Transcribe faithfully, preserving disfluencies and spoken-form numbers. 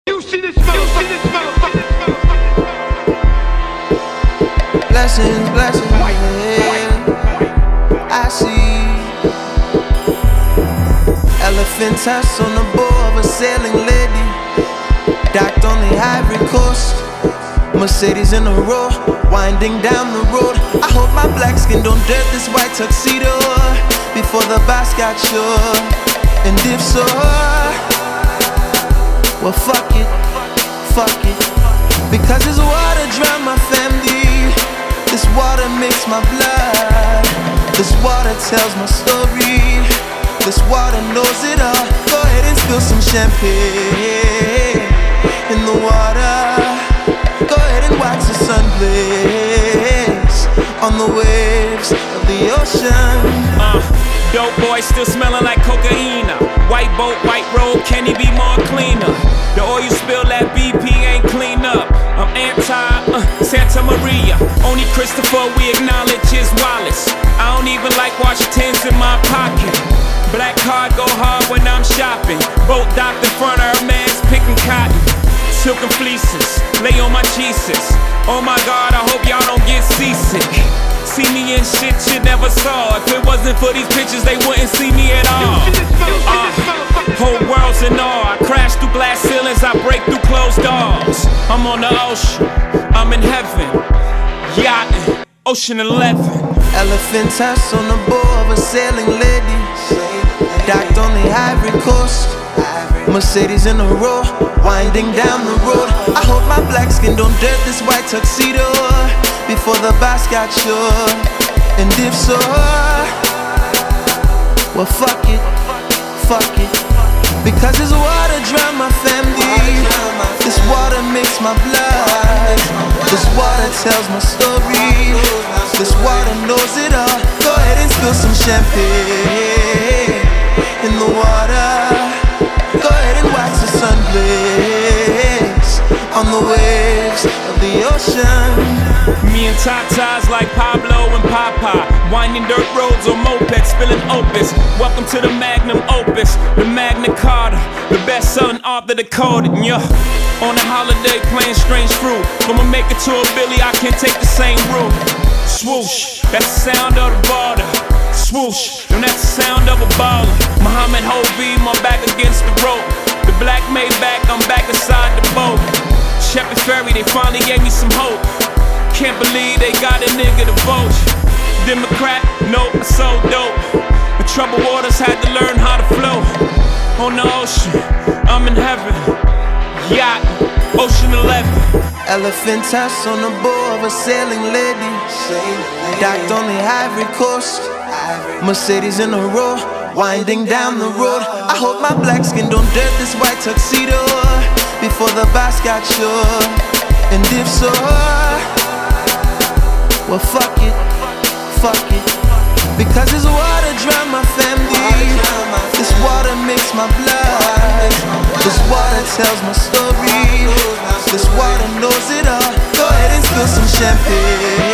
You see this motherfucker, this motherfucker, this motherfucker. Blessings, blessings, yeah. I see elephant tusks on the bow of a sailing lady, docked on the Ivory Coast. Mercedes in a row, winding down the road. I hope my black skin don't dirt this white tuxedo before the boss got sure. And if so, well, fuck it, fuck it. Because this water drown my family. This water makes my blood. This water tells my story. This water knows it all. Go ahead and spill some champagne in the water. Go ahead and watch the sun blaze on the waves of the ocean. Uh, dope boy still smelling like cocaine. White boat, white road, can he be more cleaner? The oil spill at B P ain't clean up. I'm anti uh, Santa Maria. Only Christopher we acknowledge his Wallace. I don't even like Washingtons in my pocket. Black card go hard when I'm shopping. Boat docked in front of her man's picking cotton. Silken fleeces, lay on my Jesus. Oh my God, I hope y'all don't get seasick. See me in shit you never saw. If it wasn't for these pictures, they wouldn't see me at all. Uh, whole world's in awe. I crash through glass ceilings, I break through closed doors. I'm on the ocean, I'm in heaven. Yachting, Ocean eleven. Elephant tusks on the bow of a sailing lady, docked on the Ivory Coast. Mercedes in a row, winding down the road. I hope my black skin don't dirt this white tuxedo before the boss got sure. And if so, well, fuck it, fuck it. Because this water drown my family. This water makes my blood. This water tells my story. This water knows it all. Go ahead and spill some champagne in the water. Go ahead and watch the sun blaze on the waves of the ocean. Me and Tatas like Pablo and Papa, winding dirt roads on mopeds, spilling opus. Welcome to the magnum opus, the Magna Carta, the best-selling author decoded. Yeah, on a holiday playing strange fruit. From a maker to a Billy, I can't take the same route. Swoosh, that's the sound of the border. Swoosh, and that's the sound of a baller. Muhammad Hovey, my back against the rope. The black made back, I'm back inside the boat. Shepherds Ferry, they finally gave me some hope. Can't believe they got a nigga to vote. Democrat, nope, so dope. The troubled waters had to learn how to flow. On the ocean, I'm in heaven. Yacht, Ocean eleven. Elephant tusks on the bow of a sailing lady, docked on the Ivory Coast. Mercedes in a row, winding down the road. I hope my black skin don't dirt this white tuxedo before the boss got sure. And if so, well, fuck it, fuck it. Because this water drown my family. This water makes my blood. This water tells my story. This water knows it all. Go ahead and spill some champagne